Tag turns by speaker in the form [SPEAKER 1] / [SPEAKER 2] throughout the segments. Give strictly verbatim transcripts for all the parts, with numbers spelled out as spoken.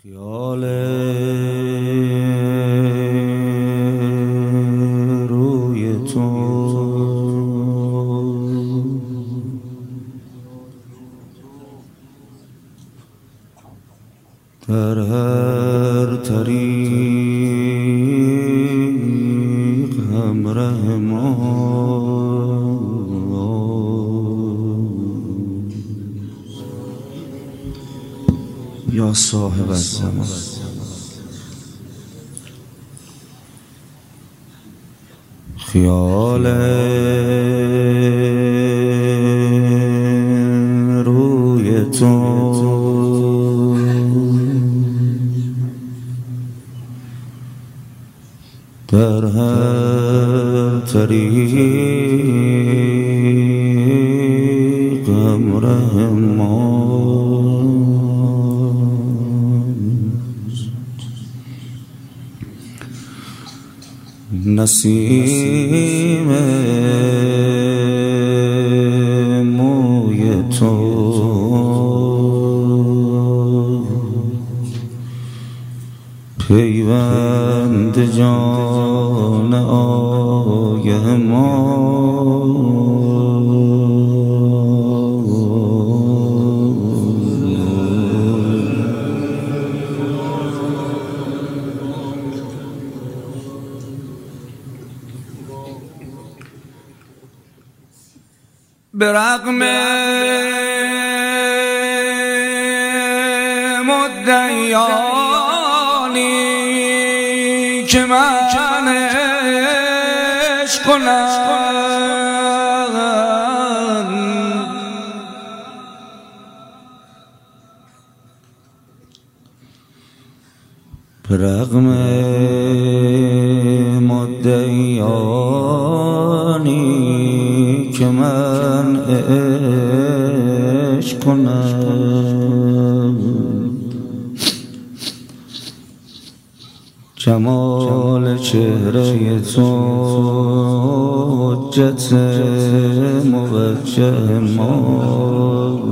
[SPEAKER 1] خیال روی تو در هر طریق همراه ما یا صاحب الزمان. خیال روی تو در هر طریق همراه ما نسیم موی تو پیوند جان آگه ما به رغم مدعیانی که من عشق کنم، به رغم مدعیانی که من عشق کنم، جمال چهره تو حجت موجه ما.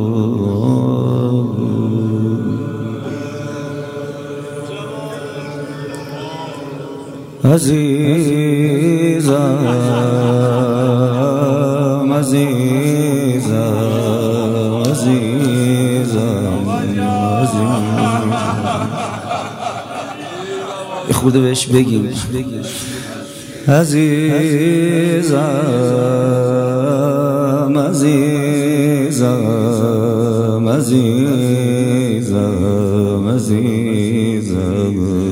[SPEAKER 1] عزیزم عزیزم عزیزم عزیزم یه خورده بهش بگیم. عزیزم عزیزم عزیزم عزیزم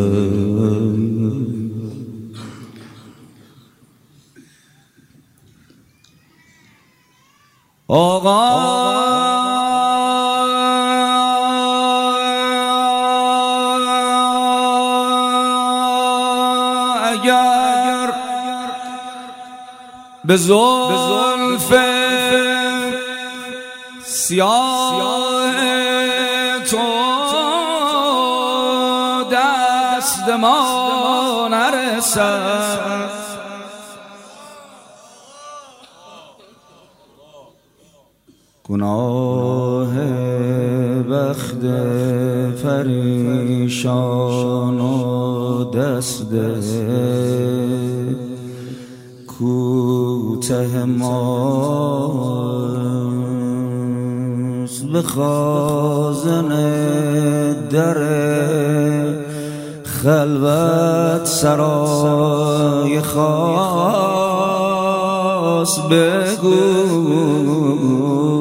[SPEAKER 1] آقا اگر به زلف سیاه تو دست ما نرسد، گناه بخت پریشان و دست کوته ماست، به خازن در خلوت سرای خاص بگو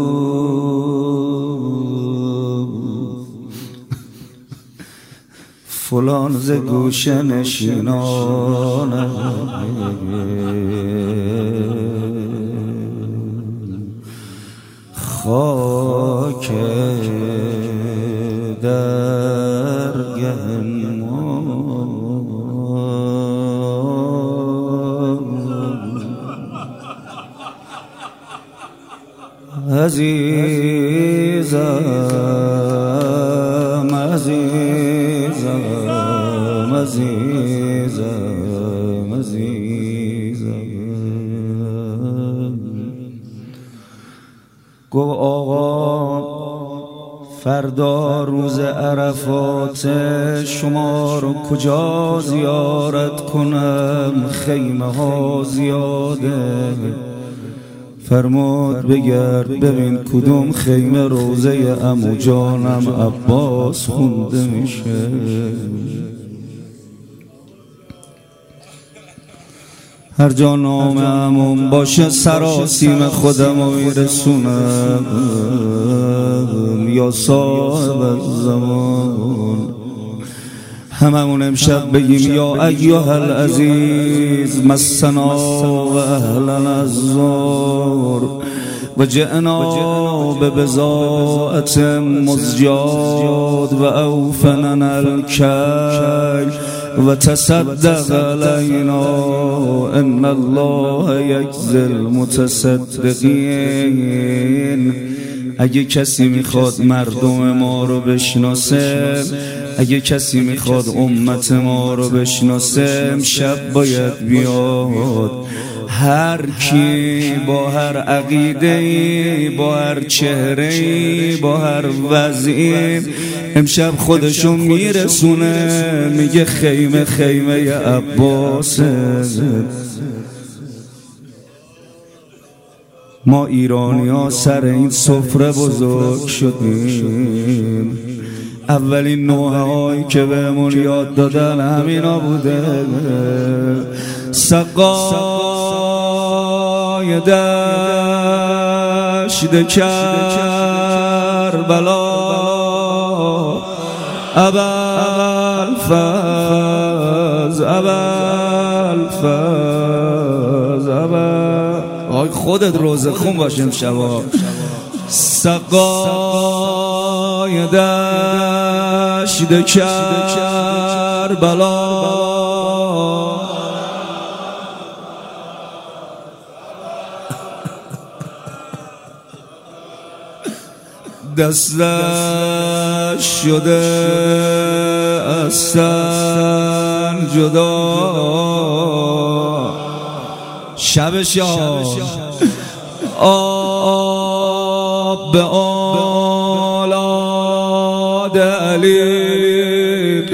[SPEAKER 1] فلان ز گوشه نشینان خاک درگه ما. عزیزم عزیزم عزیزم عزیزم گو آقا فردا روز عرفات شما رو کجا زیارت کنم؟ خیمه ها زیاده. فرمود بگرد ببین کدوم خیمه روزه عمو جانم عباس خونده میشه. هر جا نام عموم باشه سراسیم خودم رو میرسونم. یا صاحب الزمان هممون امشب بگیم یا ایها العزیز مسنا و اهلا الزور و جئنا ببضاعة مزجاد و اوفننا الکیل و تصدق علینا ان الله یجزی المتصدقین. اگه کسی میخواد مردم ما رو بشناسه، اگه کسی میخواد امت ما رو بشناسه، امشب باید بیاد. هر کی با هر عقیده‌ای، با هر چهره‌ای، با هر وضعی امشب خودشو میرسونه، میگه خیمه خیمه عباسه. ما ایرانی ها سر این سفره بزرگ شدیم. اولین نوحه هایی که بهمون یاد دادن همینا بوده. سقای دشت کربلا ابوالفضل ابوالفضل ابوالفضل. آی خودت روزه خون باشیم شبا. سقای دشت کربلا دستش شده از تن جدا. شب شاه آب به اولاد علی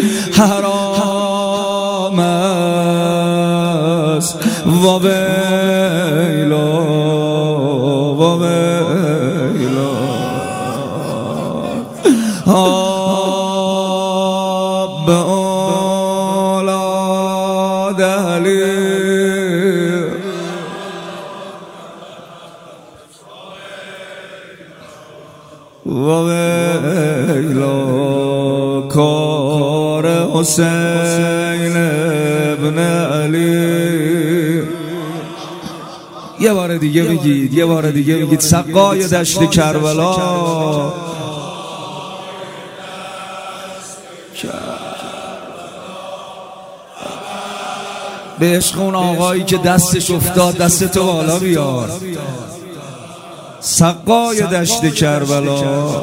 [SPEAKER 1] حرام است. و ویلا و ویلا آب به اولاد علی و ویلا کار حسین ابن علی. یه بار دیگه بگید، یه بار دیگه بگید. سقای دشت کربلا به عشق اون آقایی که دستش افتاد دست تو بالا بیار. سقای دشت کربلا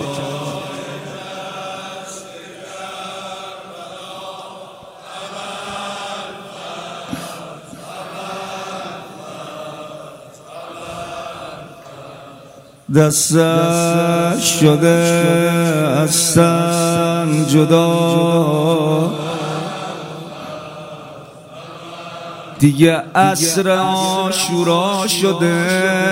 [SPEAKER 1] دستش شده از تن جدا. دیگه عصر عاشورا شده،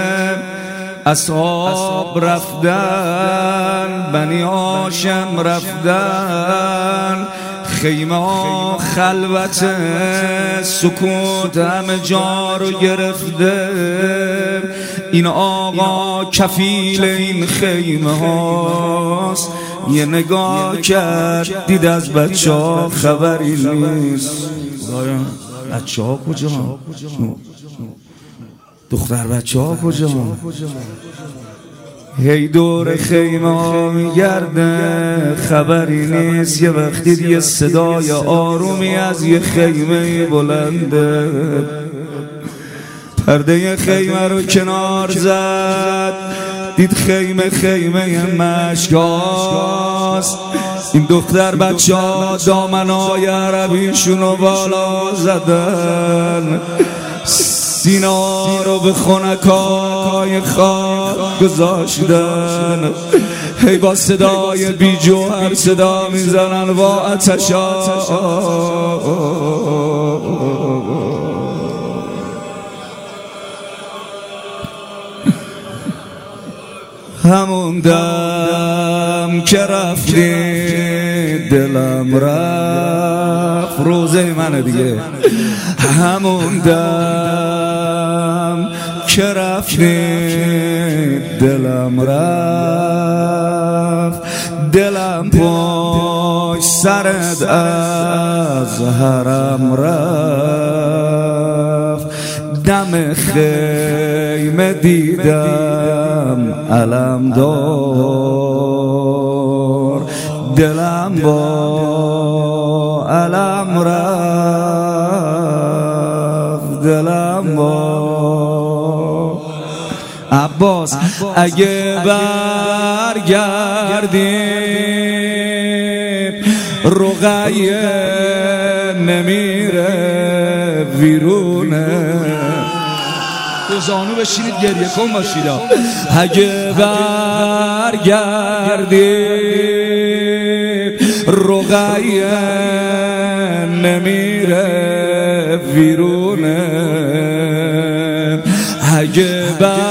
[SPEAKER 1] اصحاب رفتن، بنی هاشم رفتن، خیمه ها خلوت، سکوت همه جا رو گرفته. این آقا کفیل این خیمه هاست. یه نگاه کرد دید از بچه ها خبری نیست. بچه ها کجا؟ دختر بچه ها کجا؟ هی دور خیمه ها میگرده خبری نیست. یه وقتی یه صدای آرومی از یه خیمه بلنده. پرده خیمه رو کنار زد، دید خیمه خیمه مشکاست. این دختر بچه ها دامنای عربیشون رو بالا زدن، سینا رو به خنکای خاک گذاشتن. هی با صدای بی جوهر صدا میزنن با آتشا همون دم که رفتی دلم رفت روزه منه دیگه همون دم که رفتی دلم رفت دلم پشت سرت از حرم رفت دم خیمه دیدم علم دار دلم با علم رفت دلم با عباس اگه برگردیم رقیه نمیره ویرونه دو زانو بشینید گریه کن باشید اگه برگردیم رقیه نمیره ویرونه اگه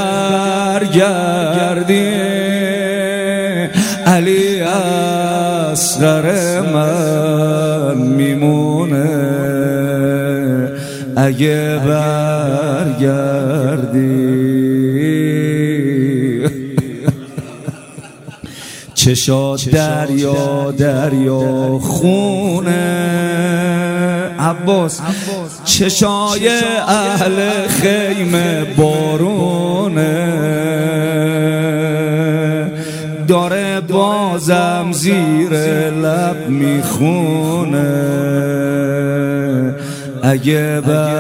[SPEAKER 1] برگردیم علی اصغر من میمونه اگه برگردی چشات دریا دریا خونه عباس چشای اهل خیمه بارونه داره بازم زیر لب میخونه اگه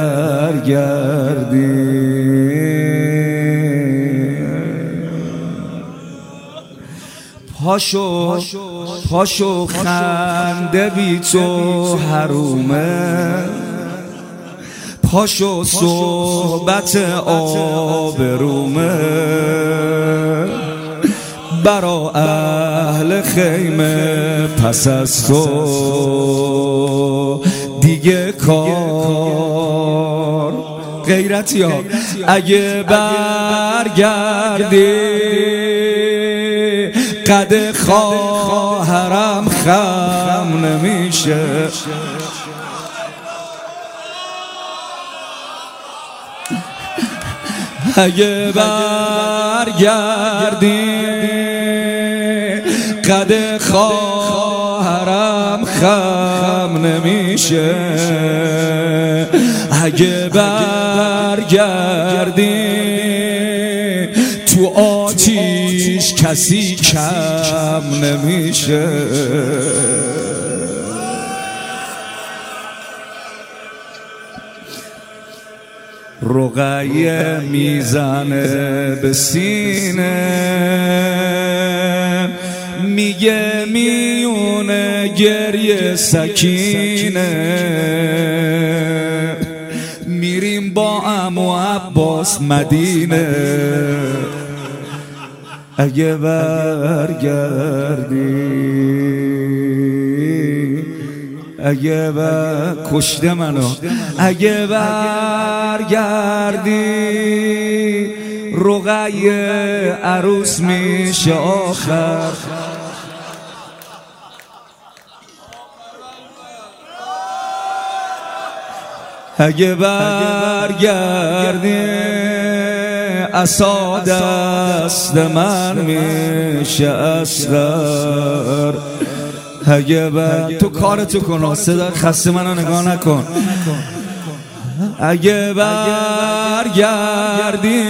[SPEAKER 1] برگردی پاشو پاشو خنده بی تو حرومه پاشو صحبت آبرومه برا اهل خیمه پس از تو دیگه کار غیرتی ها اگه برگردی قد خواهرم خم نمیشه اگه برگردی قد خواهرم خم نمیشه اگه برگردی تو آتیش کسی کم نمیشه رقیه میزنه به سینه میگه میونه گریه سکینه میریم با عمو عباس مدینه اگه برگردی اگه بر کشته منو اگه برگردی رقیه عروس میشه آخر اگه برگردی عصا دست من میشه اصغر اگه بر تو کارتو کن صدا خسته منو نگاه نکن اگه برگردی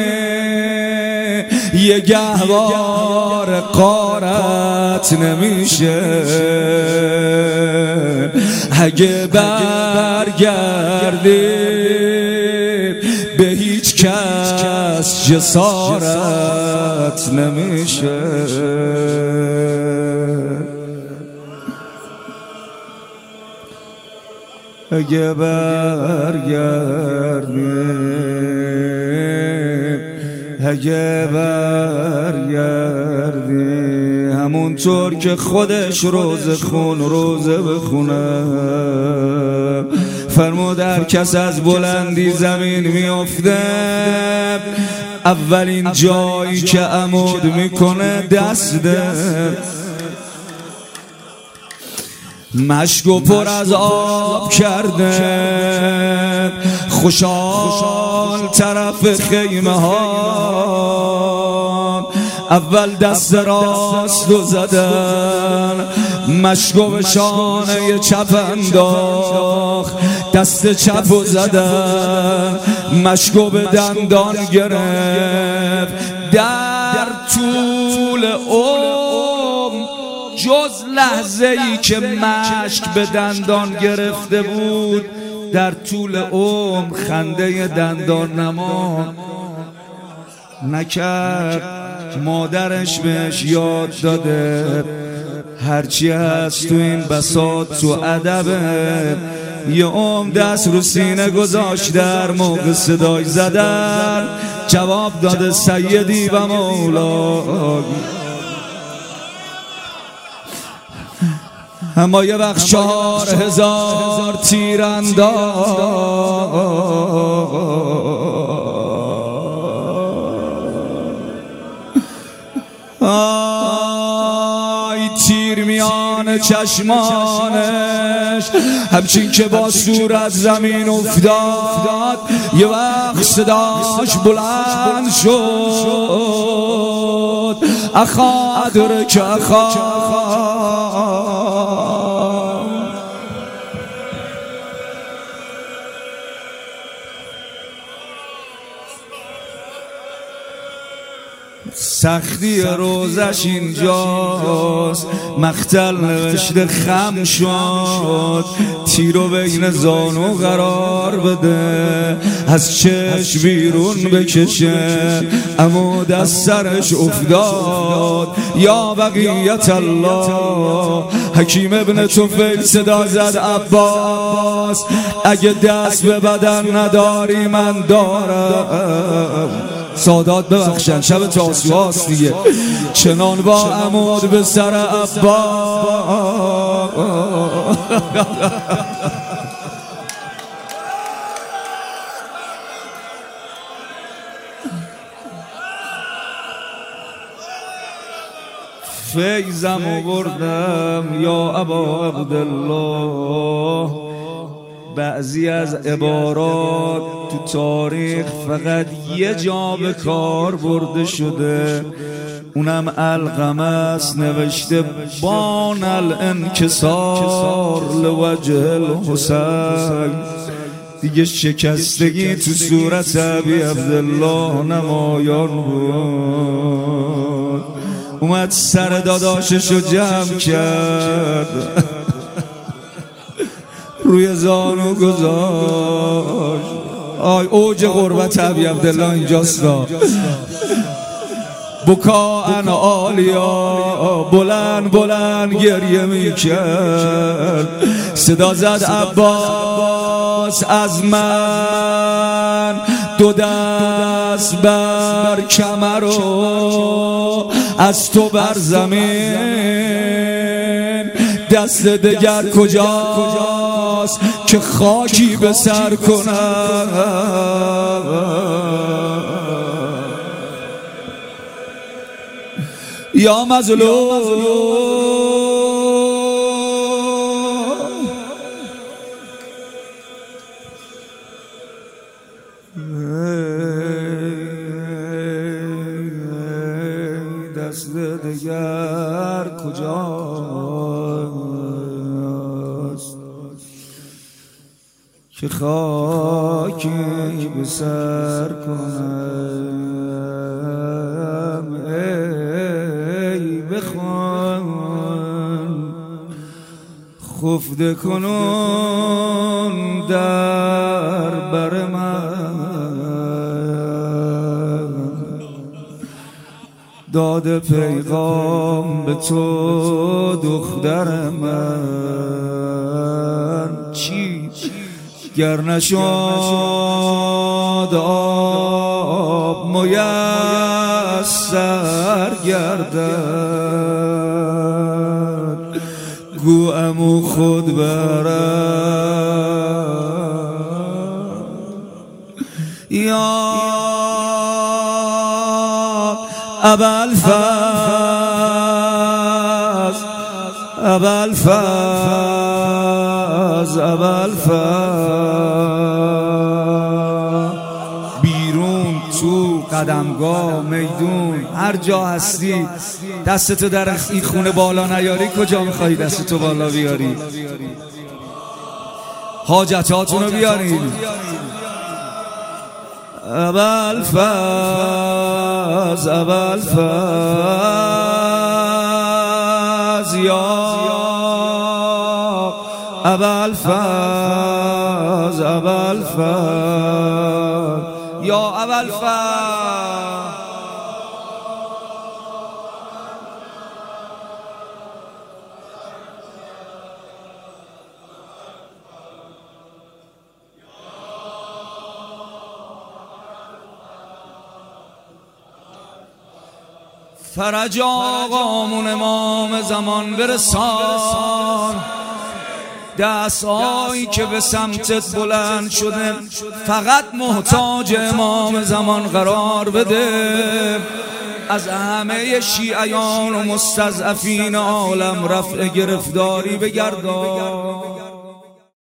[SPEAKER 1] یه گهوار قارت نمیشه اگه برگردی به هیچ کس جسارت نمیشه اگه برگردی اگه برگردی همونطور که خودش روز خون روزه بخونه. فرمود هر کس از بلندی زمین میفته اولین جایی که عمود میکنه دسته، مشک و پر از آب کرده خوشحال طرف خیمه ها. اول دست راست و زدن، مشک و به شانه چپ انداخت، دست چپ و زدن، مشک و به دندان گرفت. در طول عمر جز لحظه ای که مشک به دندان گرفته بود در طول عمر خنده دندان نما نکرد. مادرش بهش یاد داده هرچی هست تو این بساط تو ادبه. یه عمر دست رو سینه گذاشت در موقع صدای زدن جواب داده سیدی و مولا. اما یه وقت چهار هزار تیرانداز آی تیر میان چشمانش همچین که با صورت زمین افتاد. یه وقت صداش بلند شد اخا ادرک اخا. سختی روزش اینجاست، مقتل نوشته خم شد، تیرو بین زانو قرار بده از چشم بیرون بکشه. اما دست سرش افتاد یا بقیت الله. حکیم ابن طفیل صدا زد عباس اگه دست به بدن نداری من دارم. سادات ببخشن شب تاسوعاست دیگه. چنان با عمود به سر عباس فیضم بردم یا ابا عبدالله. بعضی از عبارات تو تاریخ فقط یه جا به کار برده شده، اونم القمه است نوشته بان الانکسار لوجه الحسین. دیگه شکستگی تو صورت ابی عبدالله نمایان بود. اومد سر داداششو جمع کرد روی زانو گذاشت. آی اوج غربت ابی عبدالله اینجاست. بکا ان آلیا بلند بلند گریه میکرد. صدا زد عباس از من دو دست بر کمر و از تو بر زمین. دست دگر کجاست که خاکی به سر کنم. یا مظلوم دست دگر کجاست که خاکی به سر کنم. ای بخوان خفته کنون در بر من. داده پیغام به تو دختر من. چی گر نشد آب میسر گردد گو امو خود برم یا ابوالفضل ابوالفضل ابوالفضل بیرون تو قدمگاه میدون هر جا هستی دستتو در این خونه بالا نیاری کجا میخوایی دستتو بالا بیاری حاجتاتونو بیارین ابوالفضل ابوالفضل یا ابوالفضل ابوالفضل یا ابوالفضل فرج آقامون امام زمان برسان دستایی که به سمتت بلند شده فقط محتاج امام زمان قرار بده از همه شیعیان و مستضعفین عالم رفع گرفتاری بگردان